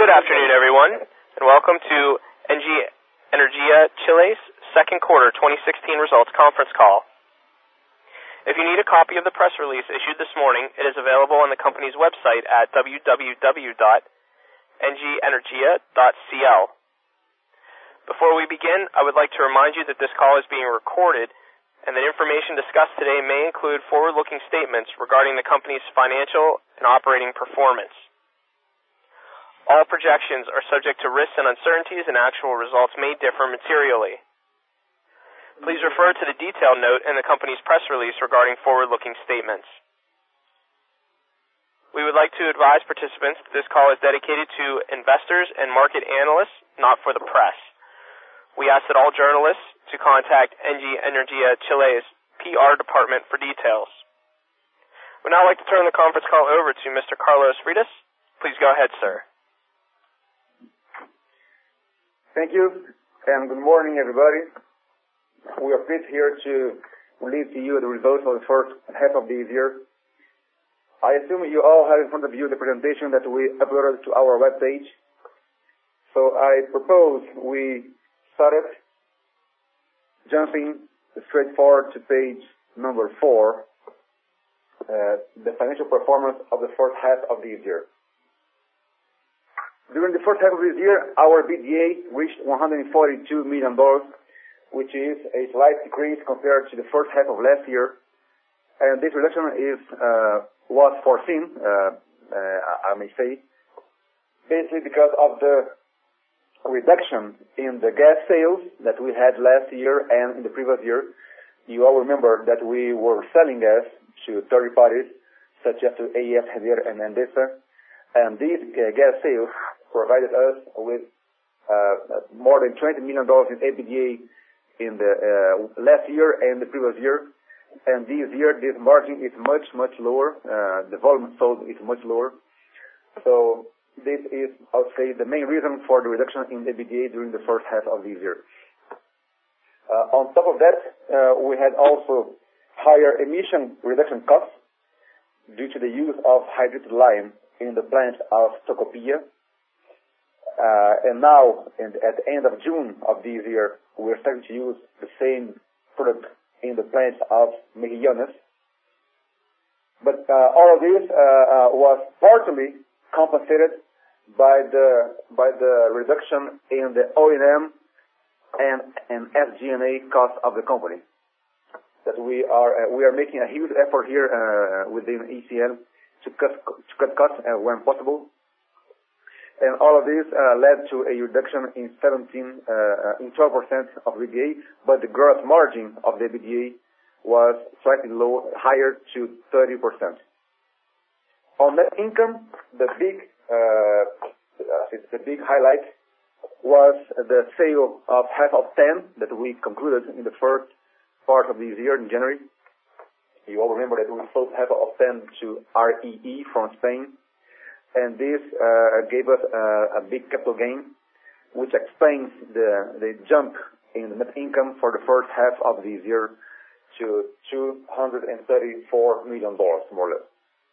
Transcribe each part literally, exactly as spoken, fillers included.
Good afternoon, everyone, and welcome to Engie Energia Chile's second quarter twenty sixteen results conference call. If you need a copy of the press release issued this morning, it is available on the company's website at w w w dot engie energia dot c l. Before we begin, I would like to remind you that this call is being recorded and that information discussed today may include forward-looking statements regarding the company's financial and operating performance. All projections are subject to risks and uncertainties, and actual results may differ materially. Please refer to the detailed note in the company's press release regarding forward-looking statements. We would like to advise participants that this call is dedicated to investors and market analysts, not for the press. We ask that all journalists to contact Engie Energia Chile's P R department for details. We'd now like to turn the conference call over to Mister Carlos Freitas. Please go ahead, sir. Thank you, and good morning, everybody. We are pleased here to release to you the results of the first half of this year. I assume you all have in front of you the presentation that we uploaded to our webpage. So I propose we start it, jumping straight forward to page number four, uh, the financial performance of the first half of this year. During the first half of this year, our B D A reached one hundred forty-two million dollars, which is a slight decrease compared to the first half of last year. And this reduction is uh, was foreseen, uh, uh, I may say, basically because of the reduction in the gas sales that we had last year and in the previous year. You all remember that we were selling gas to third parties, such as to A E S, Genera, and Endesa. And these uh, gas sales provided us with uh, more than twenty million dollars in E B D A in the uh, last year and the previous year. And this year, this margin is much, much lower. Uh, the volume sold is much lower. So this is, I would say, the main reason for the reduction in E B D A during the first half of this year. Uh, on top of that, uh, we had also higher emission reduction costs due to the use of hydrated lime in the plant of Tocopilla. Uh, and now, in, at the end of June of this year, we're starting to use the same product in the plants of Mejillones. But uh, all of this uh, uh, was partly compensated by the by the reduction in the O and M and and S G and A cost of the company. That we are uh, we are making a huge effort here uh, within E C L to cut to cut costs uh, when possible. And all of this uh, led to a reduction in seventeen, uh, in twelve percent of B D A, but the gross margin of the B D A was slightly low, higher to thirty percent. On net income, the big, uh, the big highlight was the sale of half of ten that we concluded in the first part of this year in January. You all remember that we sold half of ten to R E E from Spain. And this uh, gave us uh, a big capital gain, which explains the, the jump in the net income for the first half of this year to two hundred thirty-four million dollars, more or less.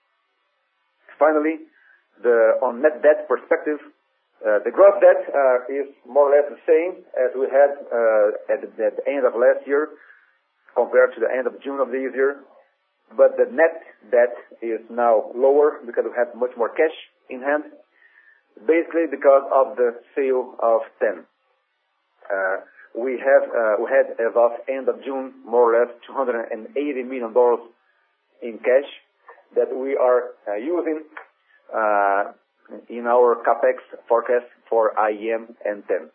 Finally, the, on net debt perspective, uh, the gross debt uh, is more or less the same as we had uh, at, the, at the end of last year compared to the end of June of this year. But the net debt is now lower because we have much more cash in hand, basically because of the sale of ten. Uh, we have uh, we had as of end of June more or less two hundred eighty million dollars in cash that we are uh, using uh, in our capex forecast for I E M and ten.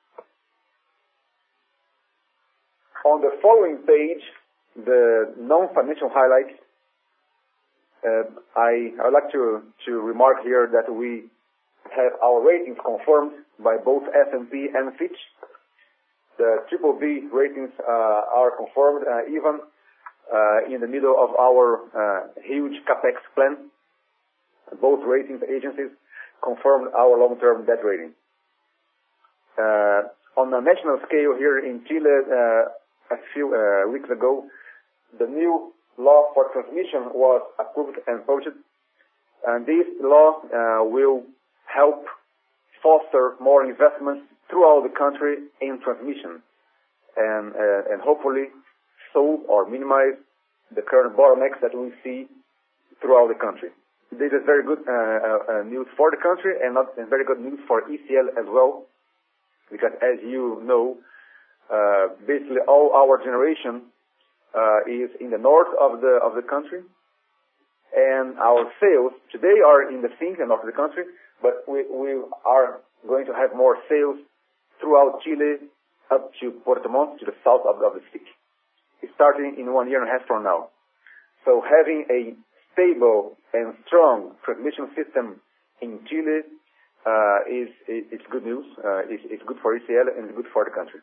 On the following page, the non-financial highlights, uh, I I would like to, to remark here that we have our ratings confirmed by both S and P and Fitch. The triple B ratings uh, are confirmed uh, even uh, in the middle of our uh, huge capex plan. Both ratings agencies confirmed our long-term debt rating. Uh, on a national scale here in Chile, uh, a few uh, weeks ago, the new law for transmission was approved and published, and this law uh, will help foster more investments throughout the country in transmission, and uh, and hopefully solve or minimize the current bottlenecks that we see throughout the country. This is very good uh, uh, news for the country, and not and very good news for E C L as well, because as you know, uh, basically all our generation uh, is in the north of the of the country, and our sales today are in the south and north of the country, but we, we are going to have more sales throughout Chile up to Puerto Montt, to the south of, of the city, starting in one year and a half from now. So having a stable and strong transmission system in Chile uh, is, is it's good news. Uh, it's, it's good for E C L and it's good for the country.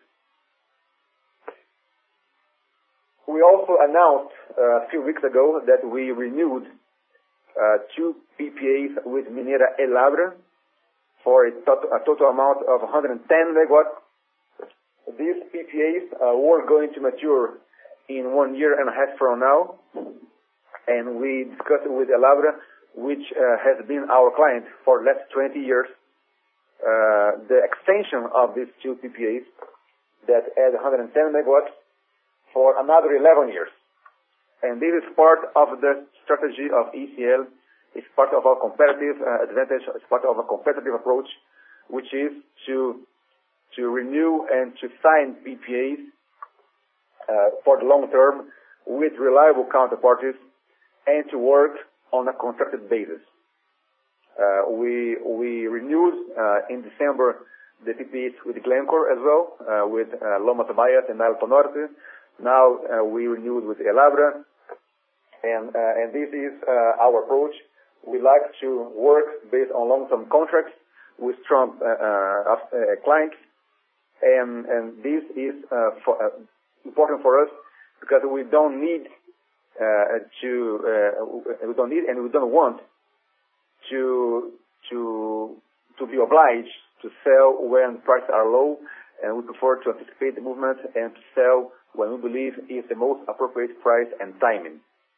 We also announced uh, a few weeks ago that we renewed uh, two P P As with Minera El Abra for a, tot a total amount of one hundred ten megawatts. These P P As uh, were going to mature in one year and a half from now, and we discussed with El Abra, which uh, has been our client for the last twenty years, uh, the extension of these two P P As that add one hundred ten megawatts for another eleven years. And this is part of the strategy of E C L. It's part of our competitive uh, advantage. It's part of a competitive approach, which is to to renew and to sign P P As uh, for the long term with reliable counterparties and to work on a contracted basis. Uh, we we renewed uh, in December the P P As with Glencore as well, uh, with uh, Lomas Bayas and Alto Norte. Now uh, we renewed with El Abra, and uh, and this is uh, our approach. We like to work based on long-term contracts with strong uh, uh, uh, clients, and and this is uh, for, uh, important for us because we don't need uh, to uh, we don't need and we don't want to to to be obliged to sell when prices are low, and we prefer to anticipate the movement and to sell when we believe is the most appropriate price and timing.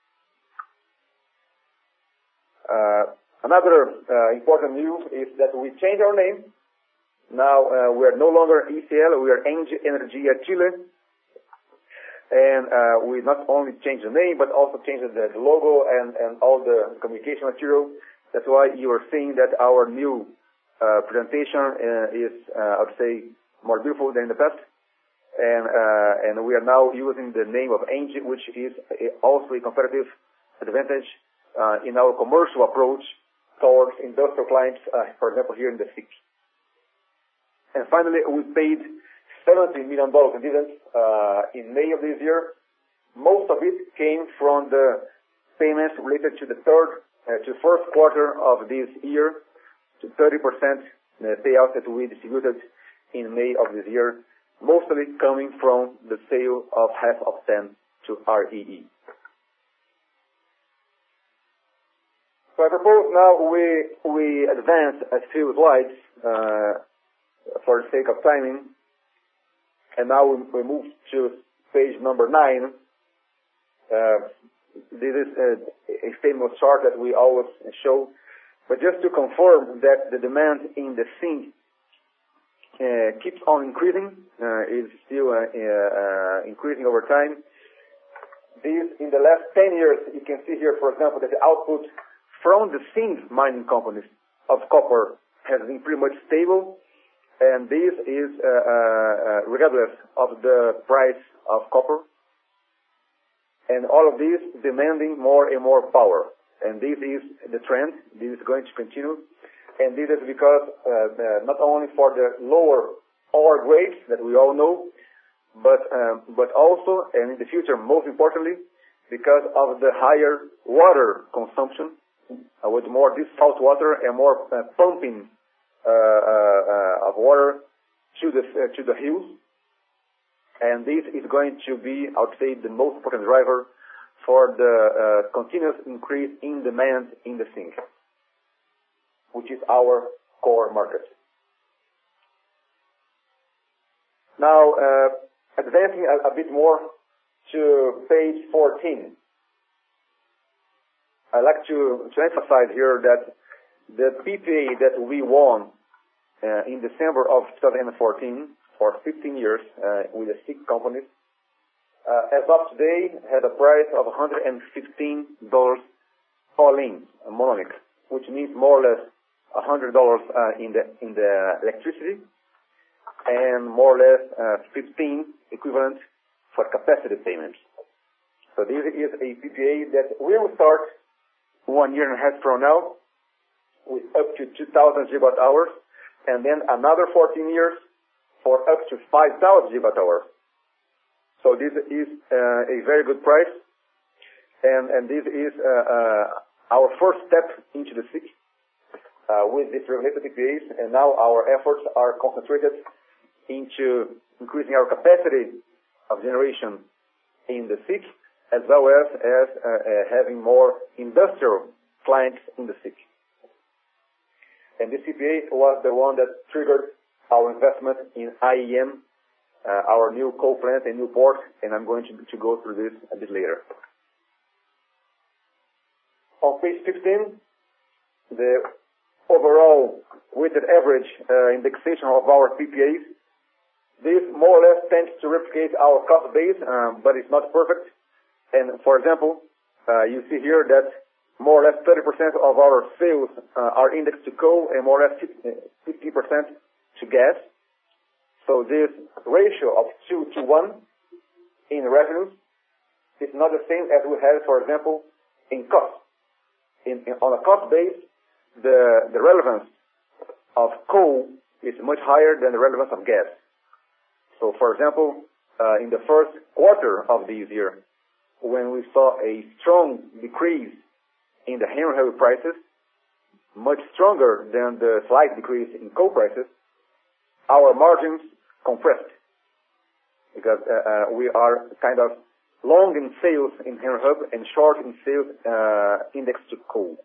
Uh, another uh, important news is that we changed our name. Now uh, we are no longer E C L, we are Engie Energia Chile. And uh, we not only changed the name, but also changed the, the logo and, and all the communication material. That's why you are seeing that our new uh, presentation uh, is, uh, I would say, more beautiful than in the past. And, uh, and we are now using the name of Engie, which is a, also a competitive advantage uh, in our commercial approach towards industrial clients, uh, for example, here in the city. And finally, we paid seventy million dollars in dividends uh, in May of this year. Most of it came from the payments related to the third, uh, to first quarter of this year, to thirty percent the payout that we distributed in May of this year, mostly coming from the sale of half of ten to R E E. So I propose now we we advance a few slides uh, for the sake of timing, and now we, we move to page number nine. Uh, this is a, a famous chart that we always show, but just to confirm that the demand in the sink uh, keeps on increasing, uh, is still uh, uh, increasing over time. This, in the last ten years, you can see here, for example, that the output from the zinc mining companies of copper has been pretty much stable, and this is uh, uh, regardless of the price of copper, and all of this demanding more and more power. And this is the trend. This is going to continue, and this is because uh, uh, not only for the lower ore grades that we all know, but um, but also, and in the future, most importantly, because of the higher water consumption, uh, with more this salt water and more uh, pumping uh, uh, of water to the uh, to the hills, and this is going to be, I would say, the most important driver for the uh, continuous increase in demand in the zinc, which is our core market. Now, uh, advancing a, a bit more to page fourteen. I'd like to, to emphasize here that the P P A that we won uh, uh, in December of two thousand fourteen for fifteen years uh, with the six companies. Uh, as of today, had a price of one hundred fifteen dollars all in, a monolith, which means more or less one hundred dollars uh, in the in the electricity and more or less uh, fifteen equivalent for capacity payments. So this is a P P A that will start one year and a half from now with up to two thousand gigawatt hours, and then another fourteen years for up to five thousand gigawatt hours. So this is uh, a very good price, and, and this is uh, uh, our first step into the S I C uh, with these regulated P P As, and now our efforts are concentrated into increasing our capacity of generation in the S I C, as well as, as uh, uh, having more industrial clients in the S I C. And this P P A was the one that triggered our investment in I E M, Uh, our new coal plant in Newport, and I'm going to, to go through this a bit later. On page fifteen, the overall weighted average uh, indexation of our P P As. This more or less tends to replicate our cost base, um, but it's not perfect. And for example, uh, you see here that more or less thirty percent of our sales uh, are indexed to coal and more or less fifty percent to gas. So this ratio of two to one in revenues is not the same as we have, for example, in cost. In, in, on a cost base, the, the relevance of coal is much higher than the relevance of gas. So, for example, uh, in the first quarter of this year, when we saw a strong decrease in the Henry Hub prices, much stronger than the slight decrease in coal prices, our margins compressed because uh, uh, we are kind of long in sales in Henry Hub and short in sales uh, indexed to coal.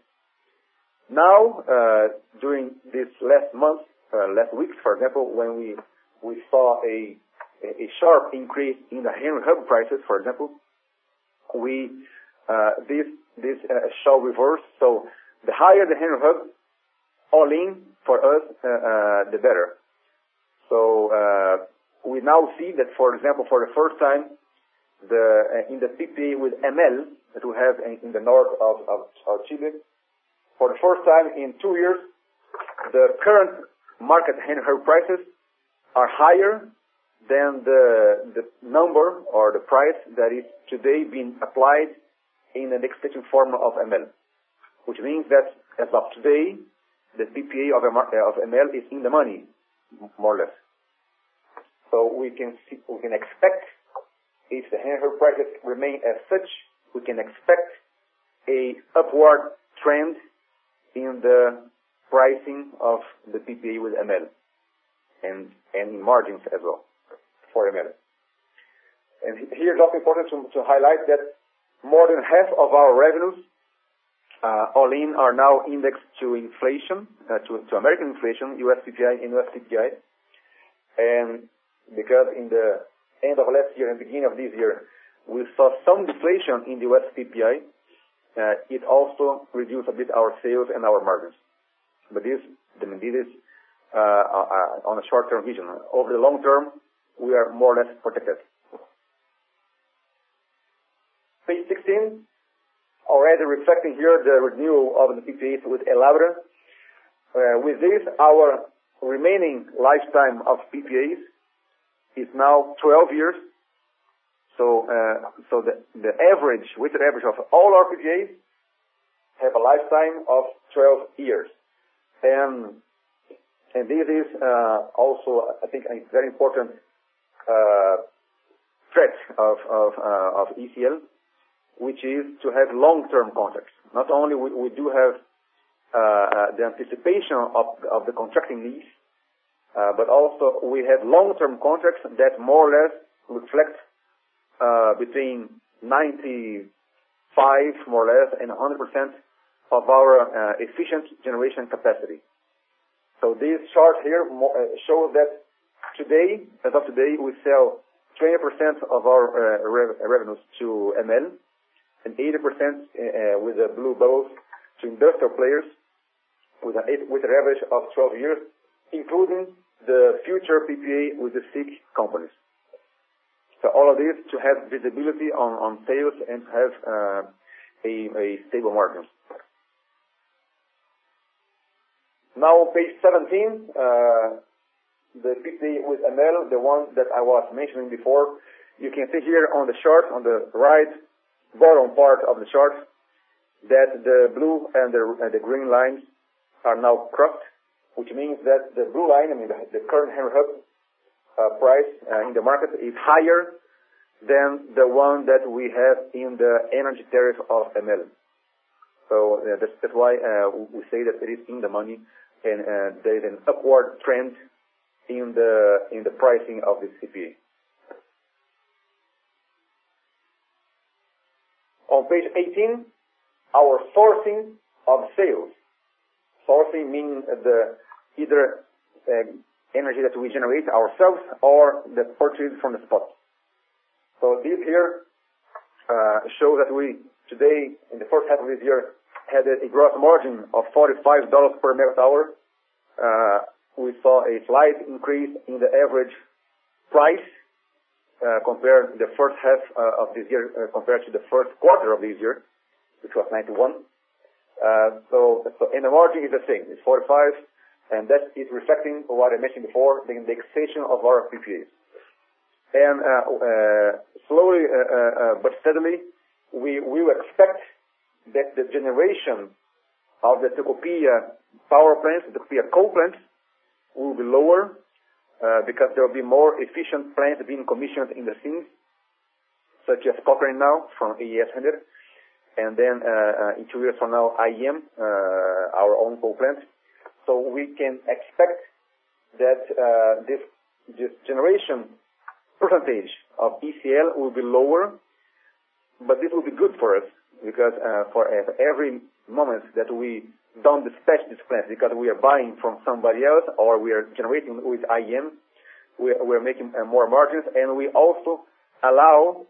Now, uh, during this last month, uh, last weeks, for example, when we we saw a a sharp increase in the Henry Hub prices, for example, we uh, this this uh, shall reverse. So the higher the Henry Hub, all in for us, uh, uh, the better. So uh, we now see that, for example, for the first time, the uh, in the P P A with M L that we have in, in the north of, of, of Chile, for the first time in two years, the current market Henry Hub prices are higher than the the number or the price that is today being applied in the indexation formula of M L, which means that as of today, the P P A of, of M L is in the money, more or less. So we can see, we can expect, if the Henry Hub prices remain as such, we can expect a upward trend in the pricing of the P P A with M L and and in margins as well for M L. And here it's also important to, to highlight that more than half of our revenues, uh, all in, are now indexed to inflation, uh, to, to American inflation, U S C P I and U S C P I. And because in the end of last year and beginning of this year, we saw some deflation in the U S C P I, uh, it also reduced a bit our sales and our margins. But this, I mean, this is uh, uh, on a short-term vision. Over the long term, we are more or less protected. Page sixteen, already reflecting here the renewal of the P P As with Elabra. Uh, with this, our remaining lifetime of P P As is now twelve years. So, uh, so the, the average, weighted average of all our P P As have a lifetime of twelve years. And, and this is uh, also, I think, a very important uh, threat of, of, uh, of E C L, which is to have long-term contracts. Not only we, we do have uh, uh, the anticipation of, of the contracting needs, uh, but also we have long-term contracts that more or less reflect uh, between ninety-five, more or less, and one hundred percent of our uh, efficient generation capacity. So this chart here shows that today, as of today, we sell twenty percent of our uh, rev revenues to M L and eighty percent uh, with the blue bubbles to industrial players with an, with an average of twelve years. including the future P P A with the S I C companies. So all of this to have visibility on, on sales and to have uh, a, a stable margin. Now on page seventeen, uh, the P P A with Enel, the one that I was mentioning before, you can see here on the chart, on the right bottom part of the chart, that the blue and the, uh, the green lines are now crossed, which means that the blue line, I mean the, the current Henry Hub uh, price uh, in the market is higher than the one that we have in the energy tariff of Enel. So uh, that's, that's why uh, we say that it is in the money, and uh, there is an upward trend in the in the pricing of this C P A. On page eighteen, our sourcing of sales. Sourcing means the either uh, energy that we generate ourselves or the purchase from the spot. So this here uh, shows that we today, in the first half of this year, had a, a gross margin of forty-five dollars per megawatt hour. Uh, we saw a slight increase in the average price uh, compared to the first half uh, of this year uh, compared to the first quarter of this year, which was ninety-one. Uh, so, so, and the margin is the same. It's forty-five, and that is reflecting what I mentioned before, the indexation of our P P As. And uh, uh, slowly uh, uh, but steadily, we, we will expect that the generation of the Tecopilla power plants, the Tecopilla coal plants, will be lower uh, because there will be more efficient plants being commissioned in the scene, such as Cochrane now from A E S one hundred, and then uh, uh, in two years from now, I E M, uh, our own coal plant. So we can expect that uh, this, this generation percentage of E C L will be lower, but this will be good for us because uh, for uh, every moment that we don't dispatch this plant because we are buying from somebody else or we are generating with I E M, we are, we are making uh, more margins, and we also allow,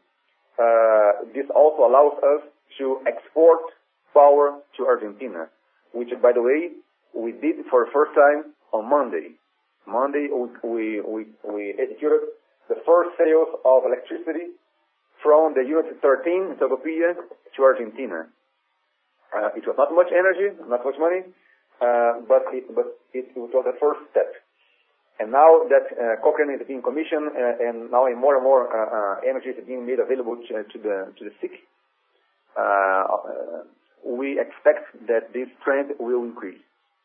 uh, this also allows us to export power to Argentina, which, by the way, we did for the first time on Monday. Monday, we, we, we executed the first sales of electricity from the Unit thirteen in Tecopilla to Argentina. Uh, it was not much energy, not much money, uh, but, it, but it, it was the first step. And now that uh, Cochrane is being commissioned, uh, and now more and more uh, uh, energy is being made available to, to the to the S I C, uh, uh, we expect that this trend will increase.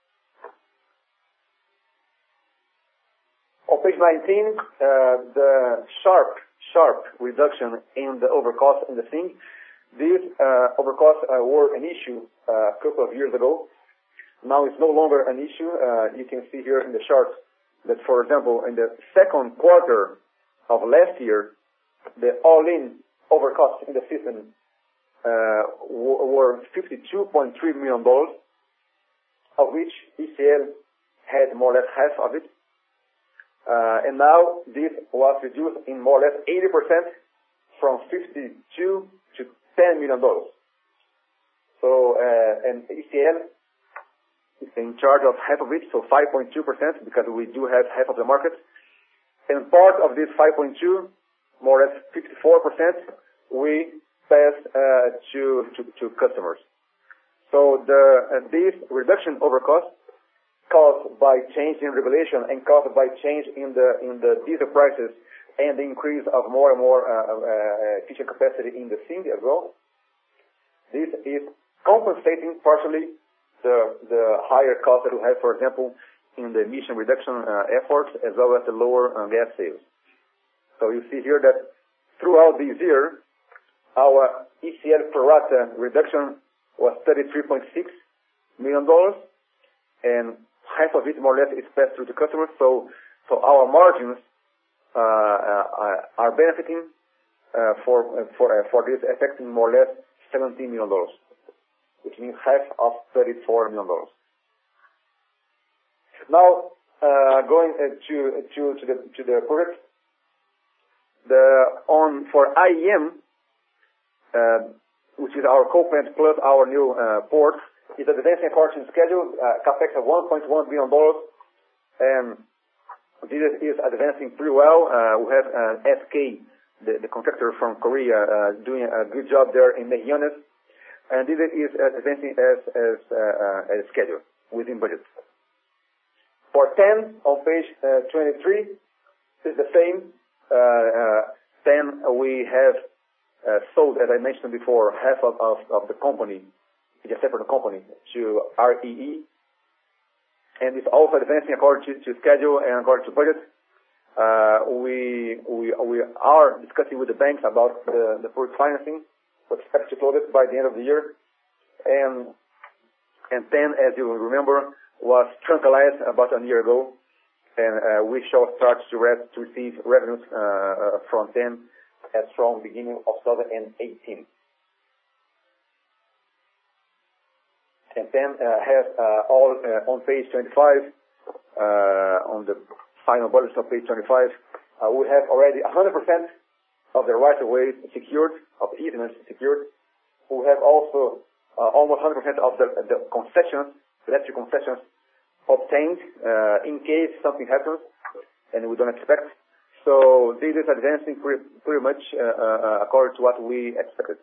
On page nineteen, uh, the sharp sharp reduction in the overcost in the thing. These uh, overcosts uh, were an issue uh, a couple of years ago. Now it's no longer an issue. Uh, you can see here in the chart that, for example, in the second quarter of last year, the all-in overcosts in the system uh, were fifty-two point three million dollars, of which E C L had more or less half of it. Uh, and now this was reduced in more or less eighty percent from fifty-two to ten million dollars. So, uh, and E C L is in charge of half of it, so five point two percent, because we do have half of the market. And part of this five point two, more or less fifty-four percent, we pass uh, to, to to customers. So the uh, this reduction over cost caused by change in regulation and caused by change in the in the diesel prices and the increase of more and more uh, uh, efficient capacity in the city as well. This is compensating partially the the higher cost that we have, for example, in the emission reduction uh, efforts, as well as the lower uh, gas sales. So you see here that throughout this year, our E C L pro rata reduction was thirty-three point six million dollars, and half of it more or less is passed through to customers. So, so our margins uh, uh, are benefiting uh, for uh, for uh, for this affecting more or less seventeen million dollars, which means half of thirty-four million dollars. Now, uh, going uh, to to to the to the project, the on for I E M, uh, which is our coal plant plus our new uh, port, is advancing according to schedule, uh, capex of one point one billion dollars, And this is advancing pretty well. Uh, we have uh, S K, the, the contractor from Korea, uh, doing a good job there in Mejillones. And this is advancing as, as, uh, uh, as scheduled, within budget. For ten, on page uh, twenty-three, is the same. Uh, uh, ten, we have uh, sold, as I mentioned before, half of, of, of the company, a separate company, to R E E. And it's also advancing according to, to schedule and according to budget. Uh, we, we, we are discussing with the banks about the, the project financing. We expect to close it by the end of the year. And, and ten, as you remember, was tranquilized about a year ago. And uh, we shall start to, re- to receive revenues uh, from ten as from beginning of two thousand eighteen. And ten uh, has uh, all uh, on page twenty-five, uh, on the final budget of page twenty-five, uh, we have already one hundred percent of the right-of-way secured, of the easements secured. We have also uh, almost one hundred percent of the, the concessions, electric concessions, obtained uh, in case something happens, and we don't expect. So this is advancing pretty, pretty much uh, uh, according to what we expected.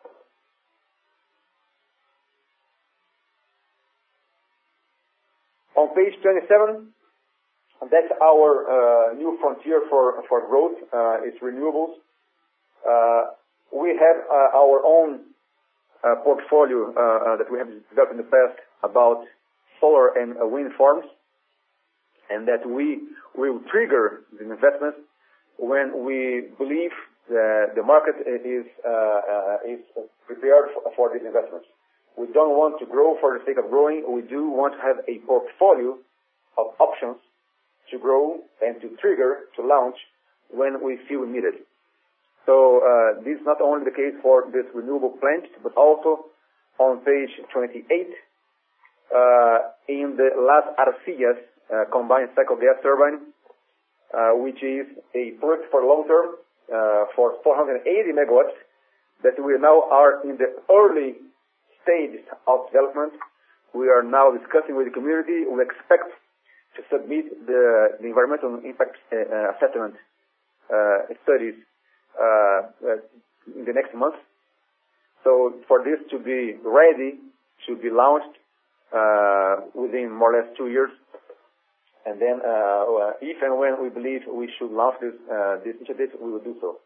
On page twenty-seven, that's our uh, new frontier for, for growth. Uh, it's renewables. Uh, we have uh, our own uh, portfolio uh, uh, that we have developed in the past about solar and uh, wind farms, and that we will trigger the investment when we believe that the market is, uh, uh, is prepared for, for these investments. We don't want to grow for the sake of growing. We do want to have a portfolio of options to grow and to trigger, to launch when we feel needed. So uh, this is not only the case for this renewable plant, but also on page twenty-eight, uh, in the Las Arcillas uh, combined cycle gas turbine, uh, which is a project for long term uh, for four hundred eighty megawatts that we now are in the early stage of development. We are now discussing with the community. We expect to submit the, the environmental impact uh, assessment uh, studies uh, uh, in the next month. So for this to be ready, to be launched uh, within more or less two years, and then uh, if and when we believe we should launch this uh, this initiative, we will do so.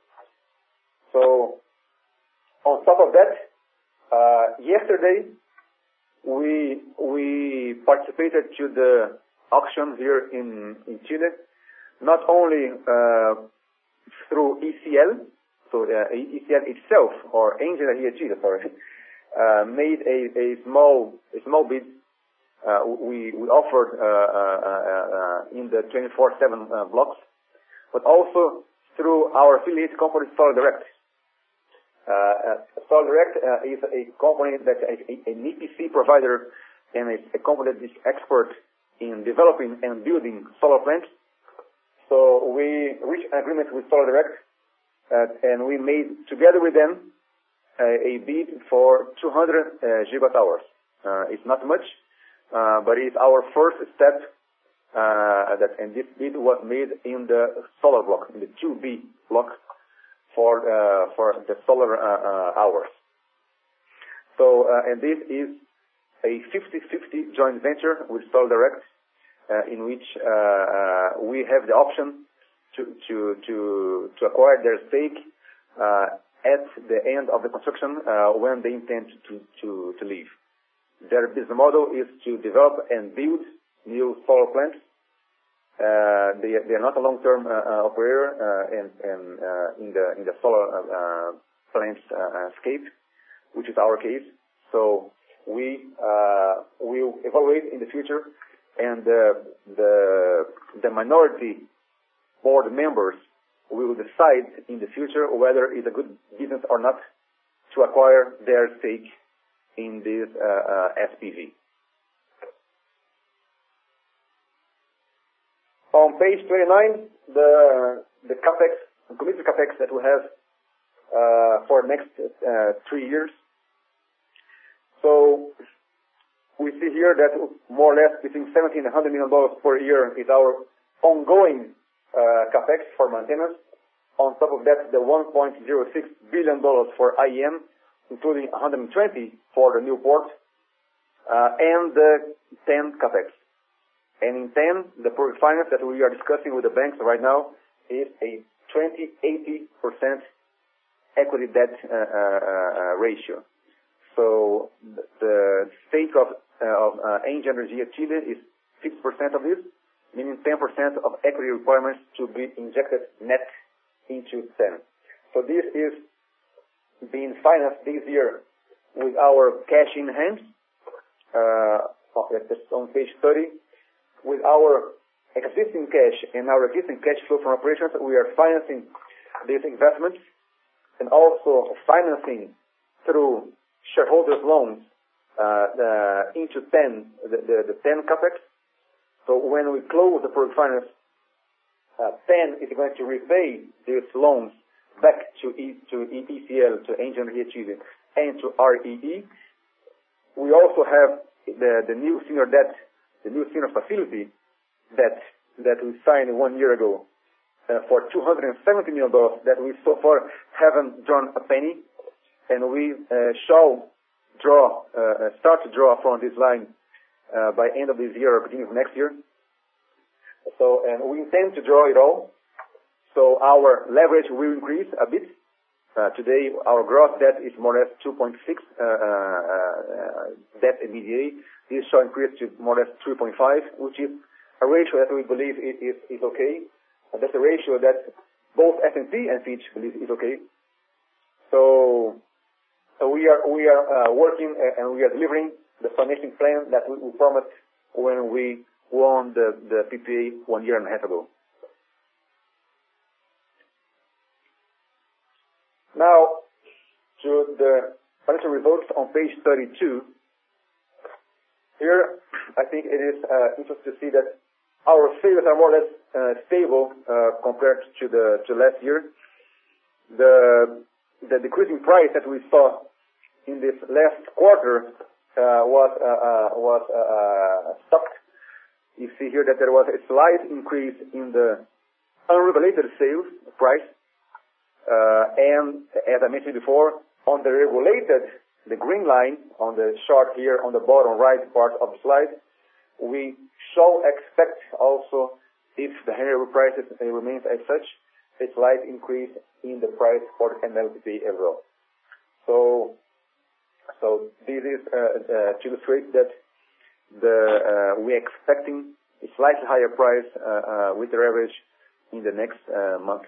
So on top of that, Uh, yesterday, we we participated to the auction here in, in Chile, not only uh, through E C L, so uh, E C L itself, or Engenharia Chile, sorry, uh, made a, a small a small bid. Uh, we we offered uh, uh, uh, in the twenty-four seven uh, blocks, but also through our affiliate company, Solar Direct. Uh, Solar Direct uh, is a company that is a, an E P C provider and a, a company that is expert in developing and building solar plants. So we reached an agreement with Solar Direct, uh, and we made together with them uh, a bid for two hundred uh, gigawatt hours. Uh, it's not much, uh, but it's our first step. Uh, that and this bid was made in the solar block, in the two B block, for uh, for the solar uh, uh, hours. So, uh, and this is a fifty fifty joint venture with Solar Direct, uh, in which uh, uh, we have the option to to to to acquire their stake uh, at the end of the construction uh, when they intend to to to leave. Their business model is to develop and build new solar plants. Uh, they, they are not a long-term uh, uh, operator uh, in, in, uh, in the in the solar uh, uh, plants uh, scape, which is our case. So we uh, will evaluate in the future, and uh, the the minority board members will decide in the future whether it's a good business or not to acquire their stake in this uh, uh, S P V. On page twenty-nine, the the capex, the committed capex that we have uh, for next uh, three years. So we see here that more or less between seventy and one hundred million dollars per year is our ongoing uh, capex for maintenance. On top of that, the one point zero six billion dollars for I E M, including one hundred twenty for the new port, uh, and the ten capex. And in ten, the project finance that we are discussing with the banks right now is a twenty eighty percent equity debt uh, uh, ratio. So the stake of, uh, of uh, Engie Energia Chile is fifty percent of this, meaning ten percent of equity requirements to be injected net into ten. So this is being financed this year with our cash in hand, uh, on page thirty. With our existing cash and our existing cash flow from operations, we are financing these investments and also financing through shareholders' loans uh, the, into ten, the, the, the ten capex. So when we close the project finance, uh, ten is going to repay these loans back to e, to E C L, to Engie Energia Chile, and to R E E. We also have the, the new senior debt, the new senior facility that that we signed one year ago uh, for two hundred seventy million dollars that we so far haven't drawn a penny, and we uh, shall draw, uh, start to draw from this line uh, by end of this year or beginning of next year. So, and we intend to draw it all. So our leverage will increase a bit. Uh, today, our gross debt is more or less two point six uh, uh, debt EBITDA. This shall increase to more or less three point five, which is a ratio that we believe is, is, is okay. And that's a ratio that both S and P and Fitch believe is okay. So, so we are we are uh, working and we are delivering the financing plan that we, we promised when we won the, the P P A one year and a half ago. Now, to the financial results on page thirty-two. Here, I think it is uh, interesting to see that our sales are more or less uh, stable uh, compared to the to last year. The the decreasing price that we saw in this last quarter uh, was uh, uh, was uh, uh, stopped. You see here that there was a slight increase in the unregulated sales price, uh, and as I mentioned before, on the regulated, the green line on the chart here on the bottom right part of the slide, we shall expect also, if the Henry Hub prices remains as such, a slight increase in the price for the M L P P as well. So, so this is uh, uh, to illustrate that the uh, we're expecting a slightly higher price uh, uh, with the average in the next uh, month.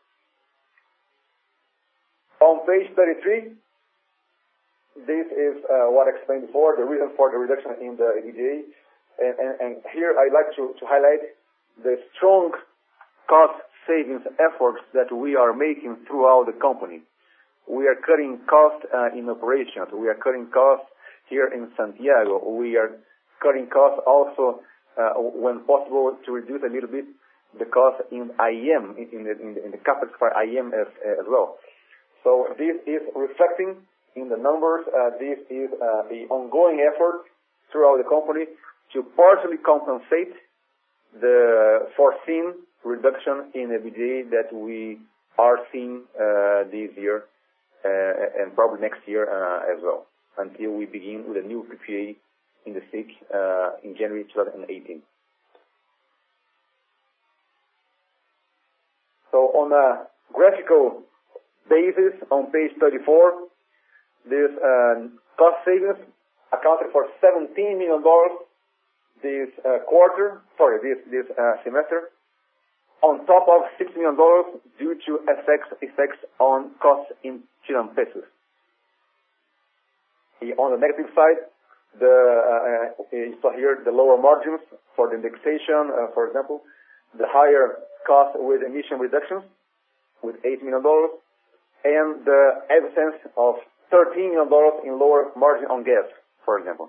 On page thirty-three. This is uh, what I explained before, the reason for the reduction in the EBITDA. And, and, and here I'd like to, to highlight the strong cost savings efforts that we are making throughout the company. We are cutting costs uh, in operations. We are cutting costs here in Santiago. We are cutting costs also, uh, when possible, to reduce a little bit the cost in I E M, in the, in the, in the capex for I E M as, as well. So this is reflecting in the numbers. Uh, this is uh, the ongoing effort throughout the company to partially compensate the foreseen reduction in EBITDA that we are seeing uh, this year uh, and probably next year uh, as well, until we begin with a new P P A in the S I C uh, in January twenty eighteen. So on a graphical basis, on page thirty-four, this uh, cost savings accounted for seventeen million dollars this uh, quarter, sorry, this this uh, semester, on top of six million dollars due to effects effects on costs in Chilean pesos. On the negative side, the uh, you saw here the lower margins for the indexation, uh, for example, the higher cost with emission reductions with eight million dollars, and the absence of thirteen million dollars in lower margin on gas, for example.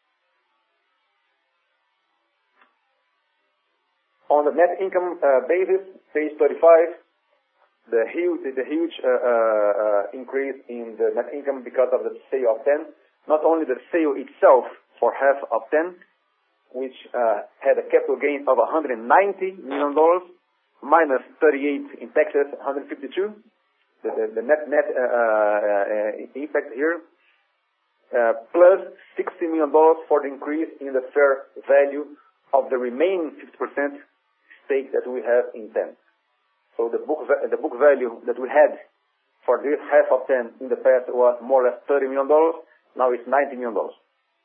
On the net income uh, basis, page thirty-five, the huge, the huge uh, uh, increase in the net income because of the sale of TEN. Not only the sale itself for half of TEN, which uh, had a capital gain of one hundred ninety million dollars, minus thirty-eight in taxes, one hundred fifty-two. The, the, the net net uh, uh, impact here, uh, plus sixty million dollars for the increase in the fair value of the remaining fifty percent stake that we have in TEN. So the book the book value that we had for this half of TEN in the past was more or less thirty million dollars. Now it's ninety million dollars.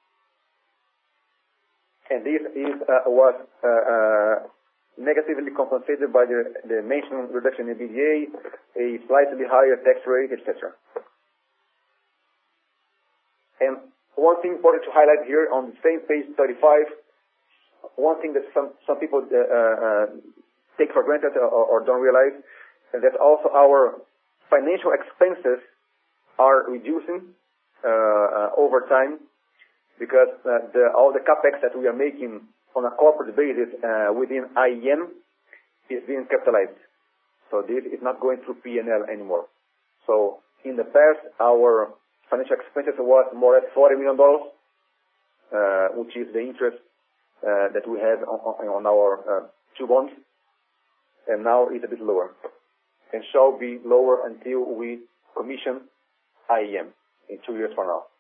And this is uh, was uh, uh, negatively compensated by the, the mentioned reduction in B D A, a slightly higher tax rate, et cetera. And one thing important to highlight here on the same page thirty-five, one thing that some, some people uh, uh, take for granted or, or don't realize, is that also our financial expenses are reducing uh, uh, over time, because uh, the, all the capex that we are making on a corporate basis uh, within I E M is being capitalized. So this is not going through P and L anymore. So in the past, our financial expenses was more or less forty million dollars, uh, which is the interest uh, that we have on, on our uh, two bonds, and now it's a bit lower, and shall be lower until we commission I E M in two years from now.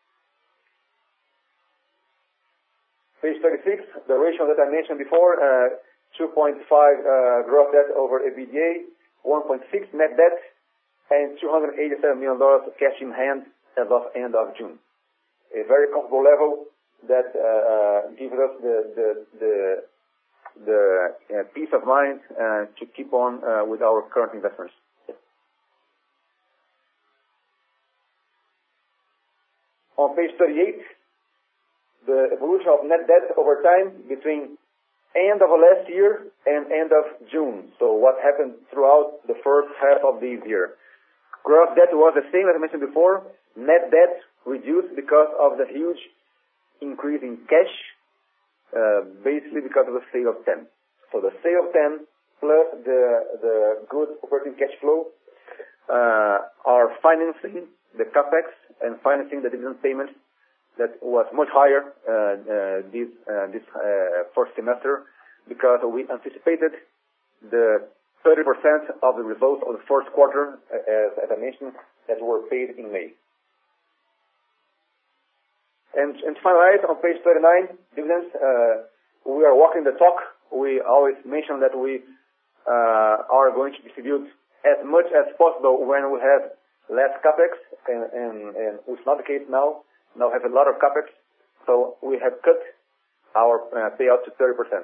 Page thirty-six, the ratio that I mentioned before, uh, two point five uh, gross debt over EBITDA, one point six net debt, and two hundred eighty-seven million dollars cash in hand as of end of June. A very comfortable level that uh, uh, gives us the the the, the uh, peace of mind uh, to keep on uh, with our current investments. On page thirty-eight, the evolution of net debt over time between end of last year and end of June. So what happened throughout the first half of this year. Gross debt was the same as I mentioned before. Net debt reduced because of the huge increase in cash, uh, basically because of the sale of TEN. So the sale of TEN plus the, the good operating cash flow uh, are financing the capex and financing the dividend payments that was much higher uh, uh, this uh, this uh, first semester, because we anticipated the thirty percent of the results of the first quarter, as, as I mentioned, that were paid in May. And, and to finalize, on page thirty-nine, dividends, uh, we are walking the talk. We always mention that we uh, are going to distribute as much as possible when we have less capex, and, and, and it's not the case now. Now have a lot of capex, so we have cut our uh, payout to thirty percent.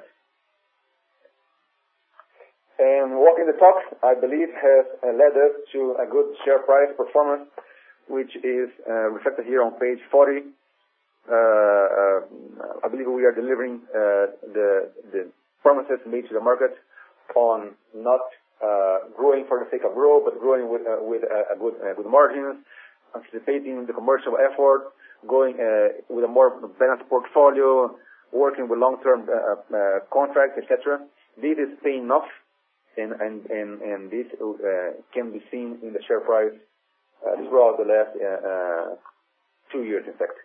And walking the talk, I believe, has uh, led us to a good share price performance, which is uh, reflected here on page forty. Uh, uh, I believe we are delivering uh, the, the promises made to the market on not uh, growing for the sake of growth, but growing with, uh, with a, a good, uh, good margins, anticipating the commercial effort, going uh, with a more balanced portfolio, working with long-term uh, uh, contracts, et cetera. This is paying off, and and and, and this uh, can be seen in the share price uh, throughout the last uh, uh, two years, in fact.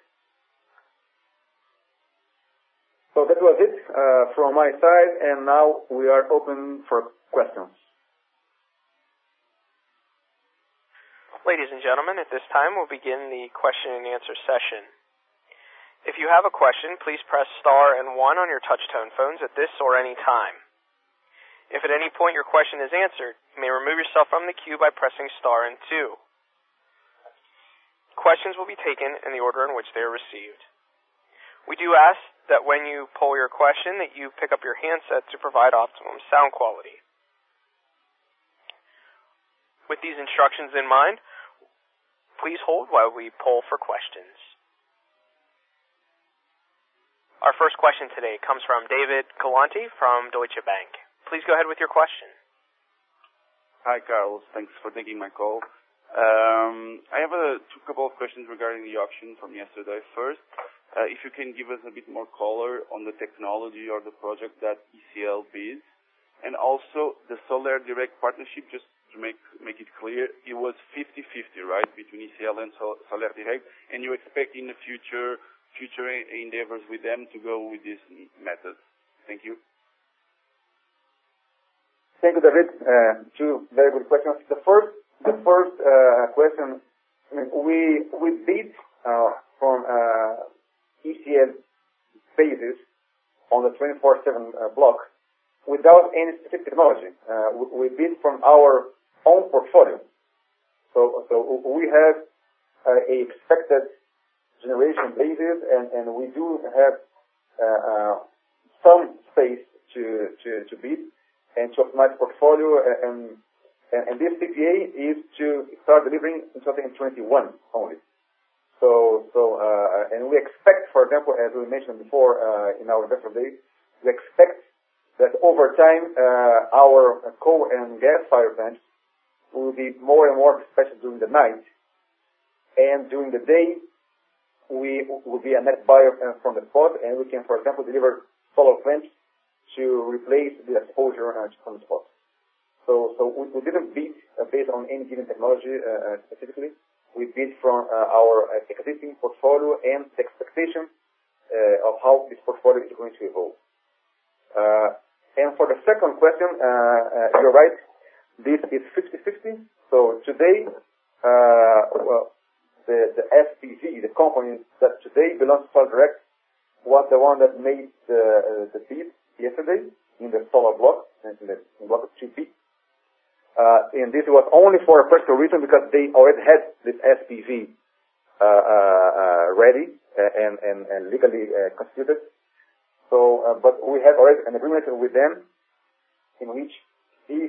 So that was it uh, from my side, and now we are open for questions. Ladies and gentlemen, at this time we'll begin the question and answer session. If you have a question, please press star and one on your touch-tone phones at this or any time. If at any point your question is answered, you may remove yourself from the queue by pressing star and two. Questions will be taken in the order in which they are received. We do ask that when you poll your question that you pick up your handset to provide optimum sound quality. With these instructions in mind, please hold while we poll for questions. Our first question today comes from David Galanti from Deutsche Bank. Please go ahead with your question. Hi, Carlos. Thanks for taking my call. Um, I have a two couple of questions regarding the auction from yesterday. First, uh, if you can give us a bit more color on the technology or the project that E C L bids, and also the Solar Direct partnership, just to make make it clear, it was fifty fifty, right, between E C L and Solar Direct, and you expect in the future future endeavors with them to go with this method? Thank you. Thank you, David. Uh, two very good questions. The first, the first uh, question, I mean, we we bid uh, from uh, E C L basis on the twenty-four seven uh, block without any specific technology. Uh, we, we bid from our own portfolio. So, so we have uh, a expected generation basis, and, and we do have uh, uh, some space to to, to bid and to optimize portfolio, and, and, and this P P A is to start delivering in twenty twenty-one only. So, so uh, and we expect, for example, as we mentioned before uh, in our investor day, we expect that over time uh, our coal and gas fire plants will be more and more dispatched during the night, and during the day we will be a net buyer from the spot, and we can, for example, deliver solar plants to replace the exposure uh, from the spot. So, so we, we didn't bid uh, based on any given technology uh, specifically. We bid from uh, our uh, existing portfolio and the expectation uh, of how this portfolio is going to evolve. Uh, and for the second question, uh, uh, you're right. This is fifty fifty. So today, uh, well, the, the S P V, the company that today belongs to SolarDirect, was the one that made the, uh, the bid yesterday in the solar block, in the in block of two B. Uh, and this was only for a practical reason because they already had this S P V uh, uh, uh, ready and, and, and legally uh, constituted. So, uh, but we have already an agreement with them in which if,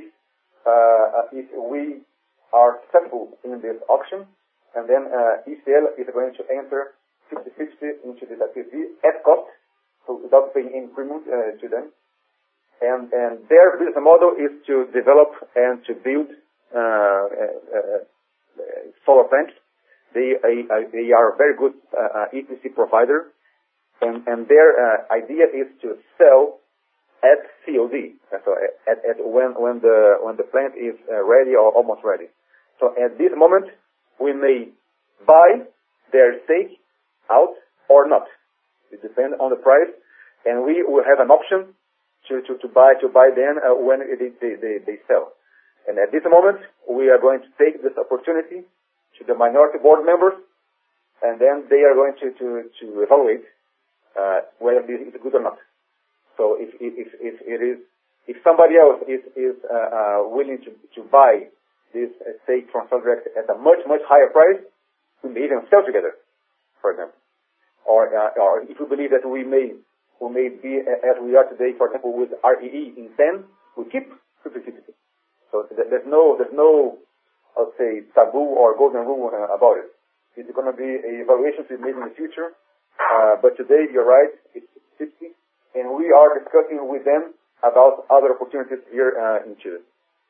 uh, if we are successful in this auction, and then uh, E C L is going to enter fifty fifty into this S P V at cost, so without paying any premium uh, to them. And, and their business model is to develop and to build uh, uh, uh, solar plants. They, uh, they are a very good uh, E P C provider, and, and their uh, idea is to sell at C O D, so at, at when, when, the, when the plant is uh, ready or almost ready. So at this moment, we may buy their stake out or not. It depends on the price, and we will have an option to, to, to buy to buy then uh, when it, they, they, they sell. And at this moment, we are going to take this opportunity to the minority board members, and then they are going to, to, to evaluate uh, whether this is good or not. So if, if, if it is, if somebody else is, is uh, uh, willing to, to buy this uh, stake from SolarDirect at a much, much higher price, we may even sell together, for example. Or, uh, or if we believe that we may, we may be as we are today, for example, with R E E in ten, we keep fifty fifty. So there's no, there's no, I'll say, taboo or golden rule uh, about it. It's going to be a evaluation to be made in the future. Uh, but today, you're right, it's fifty, and we are discussing with them about other opportunities here uh, in Chile.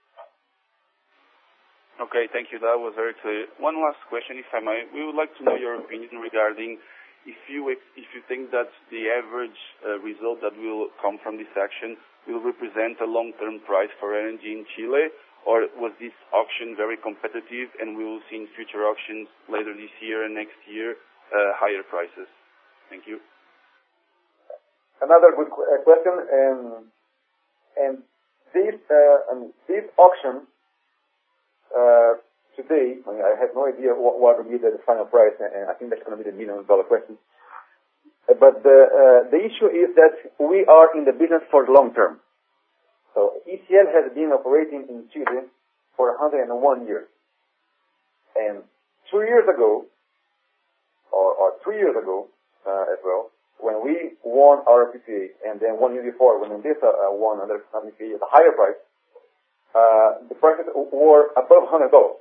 Okay, thank you. That was very clear. One last question, if I may. We would like to know your opinion regarding if you if you think that the average uh, result that will come from this action will represent a long-term price for energy in Chile, or was this auction very competitive and we will see in future auctions later this year and next year uh, higher prices? Thank you. Another good qu- uh, question, and and this uh, um, this auction. Uh, today, I, mean, I have no idea what, what will be the, the final price, and, and I think that's going to be the million dollar question. Uh, but the, uh, the issue is that we are in the business for the long term. So E C L has been operating in Chile for one hundred one years. And two years ago, or, or three years ago uh, as well, when we won our P P A, and then one year before when Endesa uh, won another P P A at a higher price, Uh, the prices were above one hundred dollars.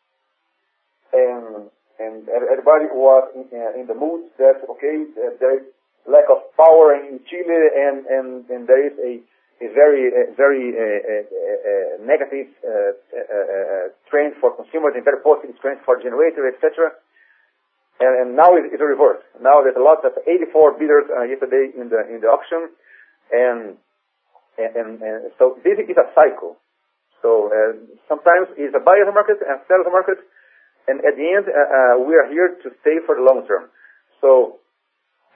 And, and everybody was in, uh, in the mood that, okay, uh, there is lack of power in Chile, and, and, and there is a, a very, a very uh, uh, uh, negative uh, uh, uh, trend for consumers and very positive trend for generators, et cetera. And, and now it's a reverse. Now there's a lot of eighty-four bidders uh, yesterday in the in the auction, and and, and, and so this is a cycle. So uh, sometimes it's a buyer's market and seller's market, and at the end uh, uh, we are here to stay for the long term. So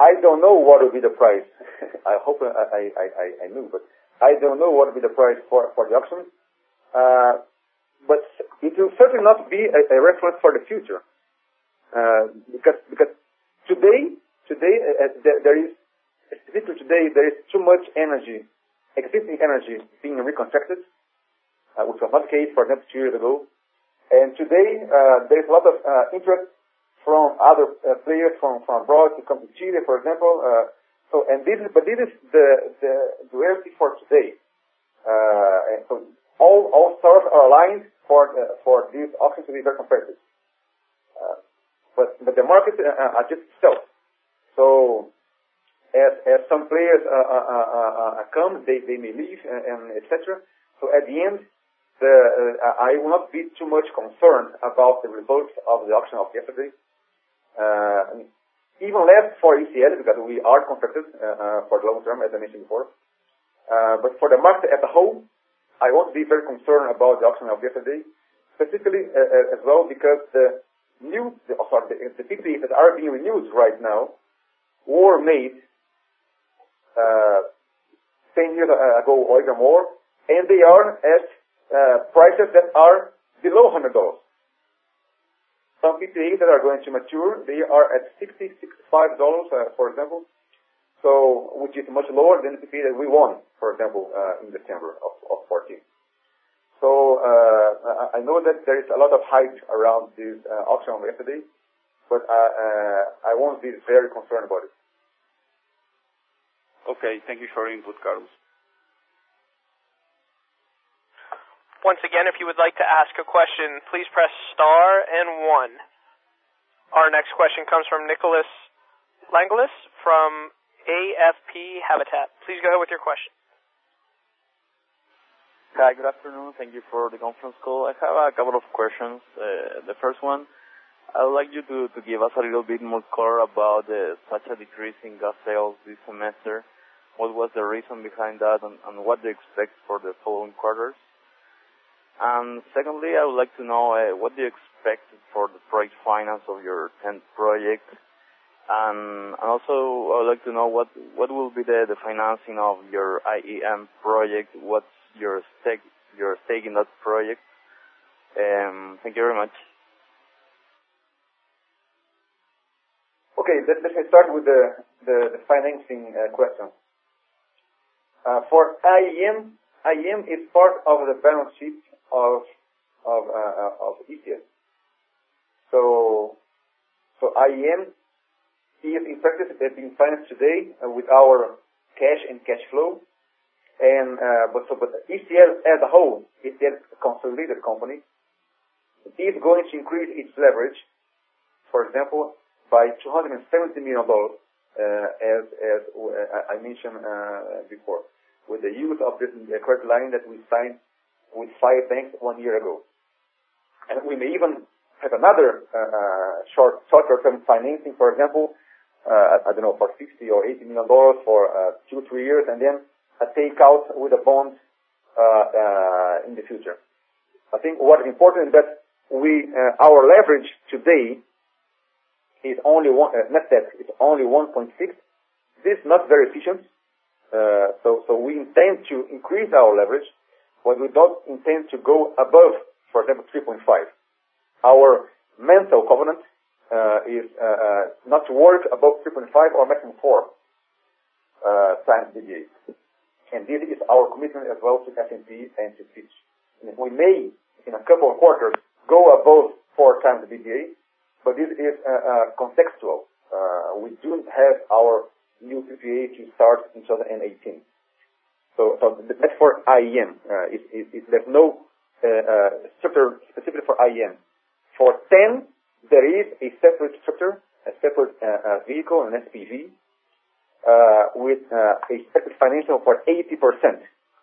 I don't know what will be the price. I hope I, I, I, I knew, but I don't know what will be the price for, for the auction. Uh, but it will certainly not be a, a reference for the future. Uh, because, because today, today, uh, there, there is, specifically today, there is too much energy, existing energy being reconstructed, uh, which was not the case, for example, two years ago. And today, uh, there is a lot of uh, interest from other uh, players from, from abroad to come to Chile, for example. Uh, so, and this is, but this is the, the, the reality for today. Uh, and so all, all stars are aligned for, uh, for these auctions to be very competitive. Uh, but, but the market uh, adjusts itself. So, as, as some players uh, uh, uh, uh, come, they, they may leave, and, and et cetera. So at the end, the, uh, I will not be too much concerned about the results of the auction of yesterday. Uh, even less for E C L, because we are contracted uh, uh, for the long term, as I mentioned before. Uh, but for the market as a whole, I won't be very concerned about the auction of yesterday, specifically uh, as well because the new, the, oh, sorry, the, the P P As that are being renewed right now were made uh, ten years ago or even more, and they are at uh, prices that are below one hundred dollars. Some P P As that are going to mature, they are at sixty dollars, sixty-five dollars, uh, for example, so which is much lower than the P P A that we won, for example, uh, in December of, of fourteen. So uh, I know that there is a lot of hype around this uh, auction of yesterday, but uh, uh, I won't be very concerned about it. Okay, thank you for your input, Carlos. Once again, if you would like to ask a question, please press star and one. Our next question comes from Nicholas Langelis from A F P Habitat. Please go ahead with your question. Hi, good afternoon. Thank you for the conference call. I have a couple of questions. Uh, the first one, I would like you to, to give us a little bit more color about uh, such a decrease in gas sales this semester. What was the reason behind that, and, and what do you expect for the following quarters? And secondly, I would like to know uh, what do you expect for the project finance of your tenth project, and, and also I would like to know what what will be the, the financing of your I E M project. What's your stake your stake in that project? Um, thank you very much. Okay, let, let me start with the the, the financing uh, question. Uh, for I E M, I E M is part of the balance sheet of of uh, of E C S. So so I E M is in practice being financed today uh, with our cash and cash flow, and uh, but so but E C L as a whole, E C L a consolidated company, is going to increase its leverage, for example, by two hundred seventy million dollars, uh, as as uh, I mentioned uh, before, with the use of this credit line that we signed with five banks one year ago. And we may even have another uh, uh, short, shorter-term financing, for example, uh, I don't know, for sixty or eighty million dollars for uh, two, three years, and then a takeout with a bond uh, uh, in the future. I think what is important is that we, uh, our leverage today is only one, uh, net debt is only one point six. This is not very efficient, uh, so so we intend to increase our leverage, but we don't intend to go above, for example, three point five. Our mental covenant uh, is uh, uh, not to work above three point five or maximum four uh, times B D A. And this is our commitment as well to S and P and to Fitch. And we may, in a couple of quarters, go above four times the B D A, but this is uh, uh, contextual. Uh, we do have our new P P A to start in twenty eighteen. So, so that's for I E M. Uh, it, it, it, there's no uh, uh, structure specific for I E M. For ten, there is a separate structure, a separate uh, uh, vehicle, an S P V, uh, with uh, a separate financial for eighty percent.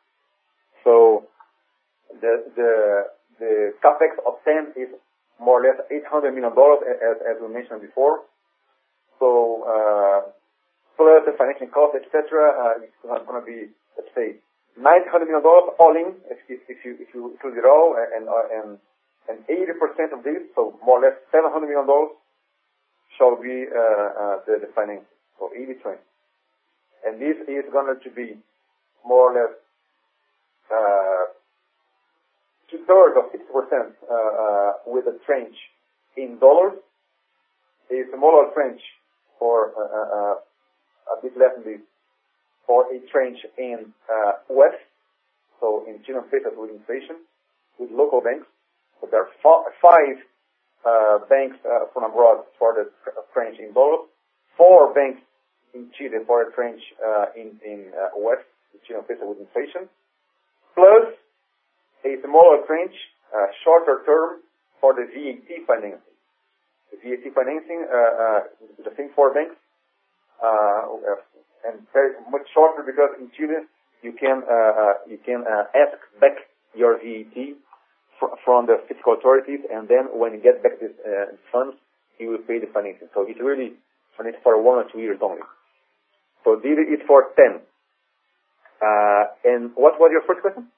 So the the the capex of ten is more or less eight hundred million dollars, as as we mentioned before. So uh, plus the financing cost, et cetera, uh, it's going to be, let's say, nine hundred million dollars all in, if, if, if you if you include it all, and and and eighty percent of this, so more or less seven hundred million dollars, shall be uh, uh, the, the finance so E V trains. And this is going to be more or less uh, two-thirds of sixty percent uh, uh, with a trench in dollars. A smaller trench for uh, uh, a bit less than this, for a trench in uh, West, so in Chilean pesos with inflation, with local banks. So there are f- five uh, banks uh, from abroad for the trench in dollars, four banks in Chile for a trench uh, in, in uh, West, the Chilean peso with inflation, plus a smaller trench, uh, shorter term for the V A T financing. The V A T financing, uh, uh, the same four banks, uh, and very much shorter because in Chile you can uh, uh, you can uh, ask back your V A T fr- from the fiscal authorities, and then when you get back these uh, funds, you will pay the financing. So it's really financed for one or two years only. So this is for ten. Uh, and what was your first question?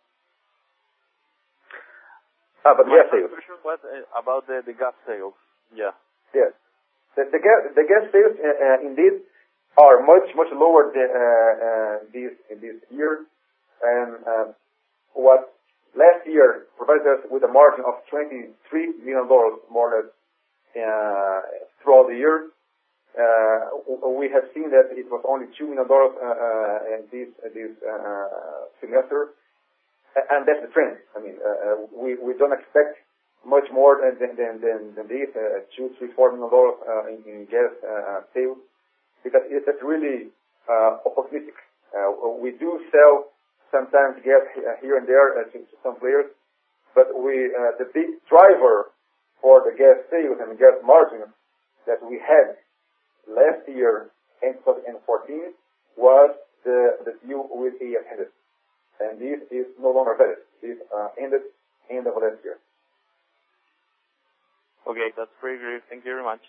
Ah, but My gas first sales. question was uh, about the, the gas sales. Yeah. Yes. The, the, gas, the gas sales, uh, uh, indeed, are much, much lower than, uh, uh, this, this year. And uh, what last year provided us with a margin of twenty-three million dollars, more or less, uh, throughout the year, uh, we have seen that it was only two million dollars uh, uh, in this, uh, this uh, semester. And that's the trend. I mean, uh, we, we don't expect much more than than than, than this, uh, two, three, four million dollars uh, in, in gas uh, sales, because it's really uh, opportunistic. Uh, we do sell sometimes gas here and there uh, to, to some players, but we uh, the big driver for the gas sales and gas margin that we had last year in twenty fourteen was the the deal with A S Henderson, and this is no longer valid. This uh, ended end of last year. Okay, that's pretty great. Thank you very much.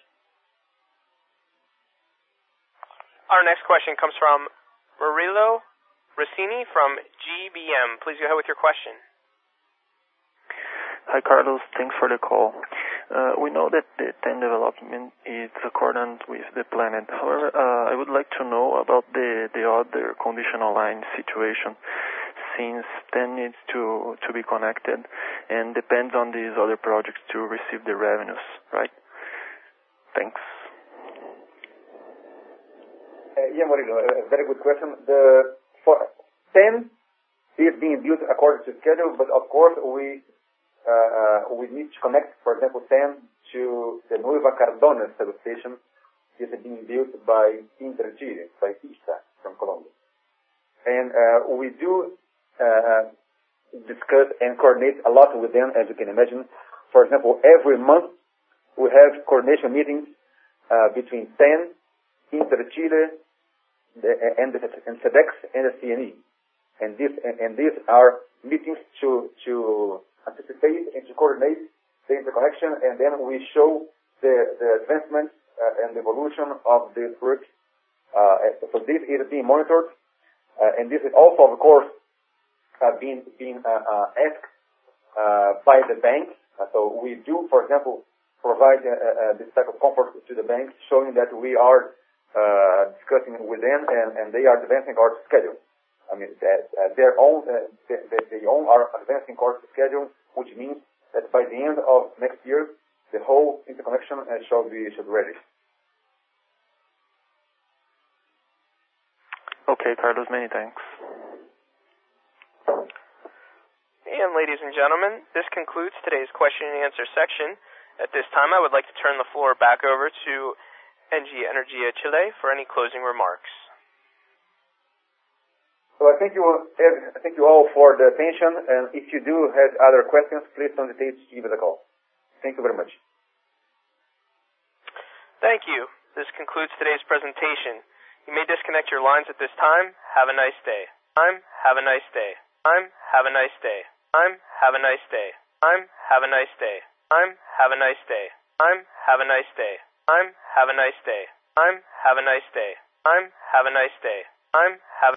Our next question comes from Murilo Rossini from G B M. Please go ahead with your question. Hi, Carlos. Thanks for the call. Uh, we know that the ten development is accordant with the plan. However, uh, I would like to know about the, the other conditional line situation, since ten needs to, to be connected and depends on these other projects to receive the revenues, right? Thanks. Uh, yeah, Murilo, a very good question. The for ten is being built according to schedule, but of course we uh, uh, we need to connect, for example, ten to the Nueva Cardona substation. This is being built by Interchile, by I S A from Colombia, and uh, we do uh, discuss and coordinate a lot with them, as you can imagine. For example, every month we have coordination meetings uh, between ten, Interchile, the, and the and SEDEX and the C N E, and this and, and these are meetings to to anticipate and to coordinate the interconnection, and then we show the the advancement uh, and the evolution of this work. Uh, so this is being monitored, uh, and this is also, of course, uh, being being uh, uh, asked uh, by the bank. Uh, so we do, for example, provide uh, uh, this type of comfort to the bank, showing that we are uh, discussing with them, and, and they are advancing our schedule. I mean, that, uh, their own, uh, they, they own our advancing course schedule, which means that by the end of next year, the whole interconnection uh, shall be should be ready. Okay, Carlos, many thanks. And ladies and gentlemen, this concludes today's question and answer section. At this time, I would like to turn the floor back over to Engie Energia Chile for any closing remarks. So I thank you, I thank you all for the attention, and if you do have other questions, please don't hesitate to give us a call. Thank you very much. Thank you. This concludes today's presentation. You may disconnect your lines at this time. Have a nice day. I'm have a nice day. I'm have a nice day. I'm have a nice day. I'm have a nice day. I'm have a nice day. I'm have a nice day. I'm have a nice day. I'm have a nice day. I'm have a nice day. I'm have